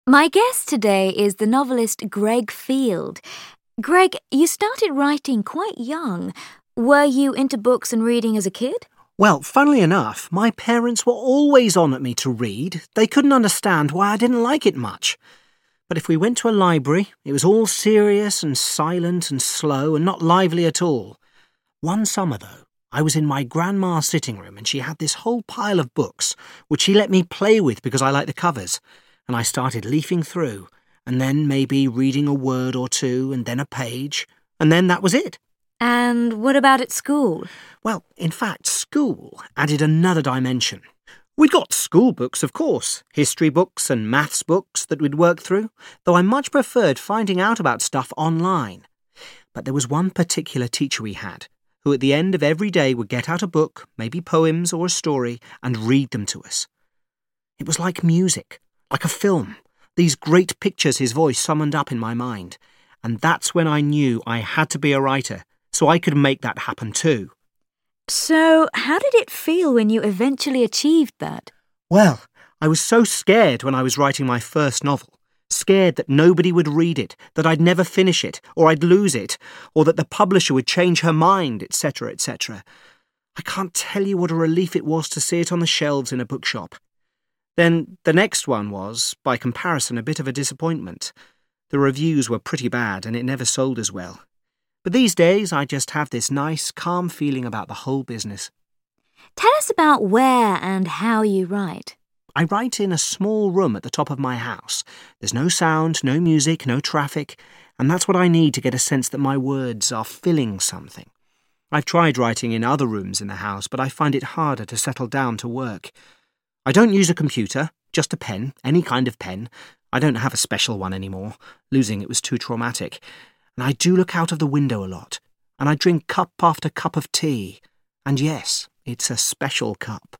My guest today is the novelist Greg Field. Greg, you started writing quite young. Were you into books and reading as a kid? Well, funnily enough, my parents were always on at me to read. They couldn't understand why I didn't like it much. But if we went to a library, it was all serious and silent and slow and not lively at all. One summer, though, I was in my grandma's sitting room and she had this whole pile of books, which she let me play with because I liked the covers. And I started leafing through, and then maybe reading a word or two, and then a page, and then that was it. And what about at school? Well, in fact, school added another dimension. We'd got school books, of course, history books and maths books that we'd work through, though I much preferred finding out about stuff online. But there was one particular teacher we had, who at the end of every day would get out a book, maybe poems or a story, and read them to us. It was like music. Like a film, these great pictures his voice summoned up in my mind. And that's when I knew I had to be a writer, so I could make that happen too. So, how did it feel when you eventually achieved that? Well, I was so scared when I was writing my first novel. Scared that nobody would read it, that I'd never finish it, or I'd lose it, or that the publisher would change her mind, etc., etc. I can't tell you what a relief it was to see it on the shelves in a bookshop. Then the next one was, by comparison, a bit of a disappointment. The reviews were pretty bad and it never sold as well. But these days I just have this nice, calm feeling about the whole business. Tell us about where and how you write. I write in a small room at the top of my house. There's no sound, no music, no traffic, and that's what I need to get a sense that my words are filling something. I've tried writing in other rooms in the house, but I find it harder to settle down to work. I don't use a computer, just a pen, any kind of pen. I don't have a special one anymore. Losing it was too traumatic. And I do look out of the window a lot. And I drink cup after cup of tea. And yes, it's a special cup.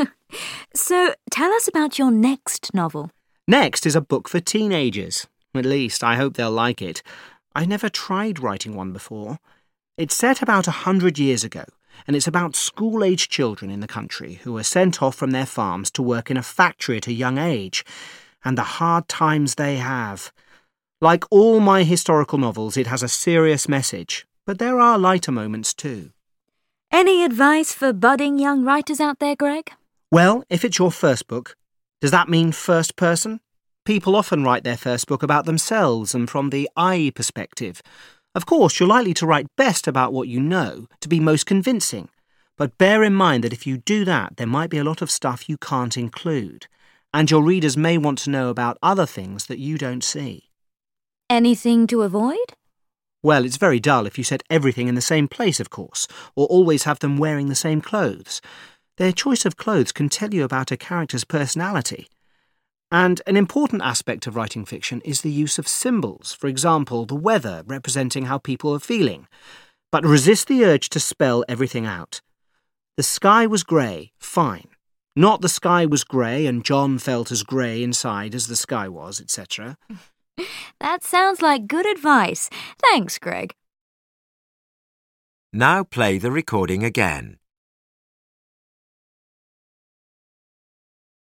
So, tell us about your next novel. Next is a book for teenagers. At least, I hope they'll like it. I never tried writing one before. It's set about 100 years ago. And it's about school-age children in the country who are sent off from their farms to work in a factory at a young age, and the hard times they have. Like all my historical novels, it has a serious message, but there are lighter moments too. Any advice for budding young writers out there, Greg? Well, if it's your first book, does that mean first person? People often write their first book about themselves and from the I perspective. Of course, you're likely to write best about what you know, to be most convincing. But bear in mind that if you do that, there might be a lot of stuff you can't include. And your readers may want to know about other things that you don't see. Anything to avoid? Well, it's very dull if you set everything in the same place, of course, or always have them wearing the same clothes. Their choice of clothes can tell you about a character's personality. And an important aspect of writing fiction is the use of symbols, for example, the weather representing how people are feeling. But resist the urge to spell everything out. The sky was grey, fine. Not the sky was grey and John felt as grey inside as the sky was, etc. That sounds like good advice. Thanks, Greg. Now play the recording again.